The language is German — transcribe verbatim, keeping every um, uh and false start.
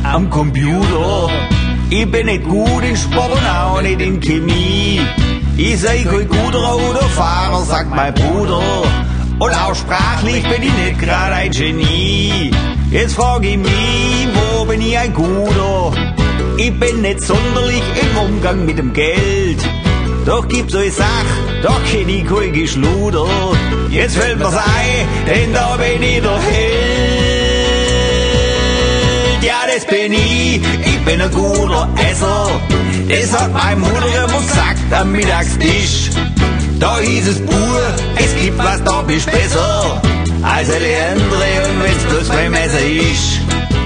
am Computer. Ich bin nicht gut in Sport und auch nicht in Chemie. Ich sei kein guter Autofahrer, sagt mein Bruder. Und auch sprachlich bin ich nicht gerade ein Genie. Jetzt frag ich mich, wo bin ich ein Guter? Ich bin nicht sonderlich im Umgang mit dem Geld. Doch gibt's so eine Sache, da kenn ich kein Geschluder. Jetzt fällt mir's ein, denn da bin ich der Held. Ja, das bin ich, ich bin ein guter Esser. Das hat meine Mutter immer gesagt am Mittagstisch. Da hieß es, Bub, es gibt was, da bist besser als alle andere, und wenn's bloß beim Messer ist.